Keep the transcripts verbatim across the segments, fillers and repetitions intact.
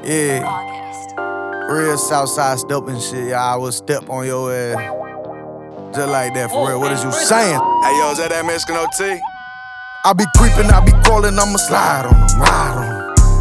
Yeah, real Southside stepping shit. Yeah, I will step on your ass. Just like that, for real. What is you saying? Hey, yo, is that that Mexican O T? I be creeping, I be crawling, I'ma slide on them, ride on them.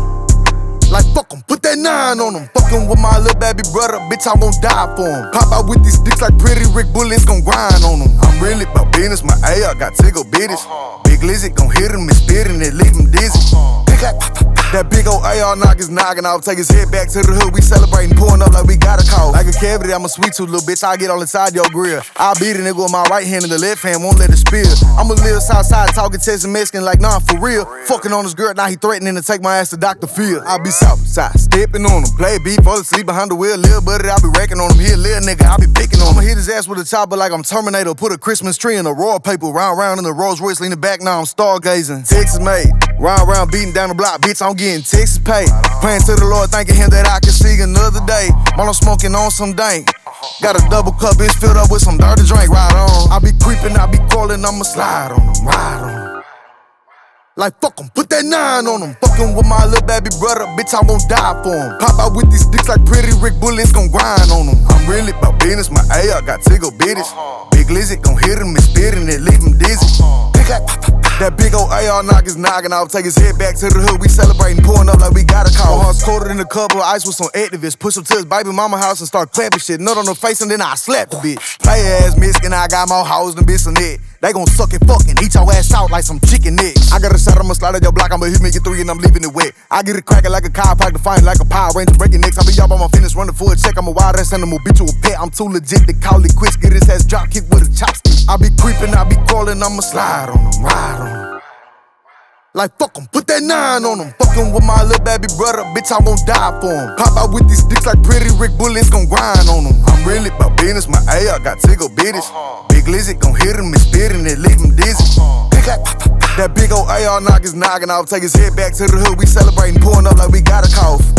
Like fuck em, put that nine on them. Fucking with my little baby brother, bitch, I'm gon' die for him. Pop out with these dicks like Pretty Rick, bullets gon' grind on them. I'm really about business, my A R got tickle bitties. Big Lizzy gon' hit him and spit and it leave him dizzy. Pick like that big old A R knock his noggin off, take his head back to the hood. We celebrating, pulling up like we got a call. Like a cavity, I'm a sweet tooth, little bitch. I get all inside your grill. I'll beat a nigga with my right hand and the left hand won't let it spill. I'm a little Southside talking, texting Mexican like nah for real. Fucking on this girl, now he threatening to take my ass to Doctor Phil. I be Southside, stepping on him, play beat, fall asleep behind the wheel. Lil' buddy, I be wrecking on him. He a little nigga, I be picking on him. I'ma hit his ass with a chopper like I'm Terminator. Put a Christmas tree in a royal paper, round round in the Rolls Royce, leaning back now I'm stargazing. Texas made, round round beating down the block, bitch, I'm getting Texas paid. Praying to the Lord, thanking him that I can see another day. While I'm smoking on some dank. Got a double cup, bitch, filled up with some dirty drink, right on. I be creeping, I be crawling, I'ma slide on them, ride on them. Like fuck em, put that nine on them. Fucking with my little baby brother, bitch, I'm gon' die for him. Pop out with these dicks like Pretty Rick, bullets gon' grind on them. I'm really about business, my A R got tickle bitties. Big Lizzy gon' hit him and spit and it leave him dizzy. Pick like that big old A R knock his noggin off, take his head back to the hood. We celebrating, pulling up like we got a call. My heart's colder than a cup of ice with some activists. Push up to his baby mama house and start clapping shit. Nut on her face and then I slap the bitch. Play ass Mexican, I got more hoes than bitch and it. They gon' suck it fucking, eat your ass out like some chicken necks. I got a shot, I'ma slide at your block, I'ma hit me get three and I'm leaving it wet. I get it cracking like a chiropractor, fighting like a Power Ranger, breaking necks. I be up on my finish, running for a check. I'm a wild ass animal, bitch, you a pet. I'm too legit to call it quits. Get his ass drop kick with a chopstick. I be creeping, I be crawling, I'ma slide on them, ride on them. Like fuck em, put that nine on them. Fucking with my little baby brother, bitch, I'm gon' die for him. Pop out with these dicks like Pretty Rick, bullets gon' grind on them. I'm really about business, my A R got tickle bitties. Big Lizzy gon' hit him and spit and it leave him dizzy. Pick like that big old A R knock his noggin off, take his head back to the hood. We celebrating, pulling up like we got a cough.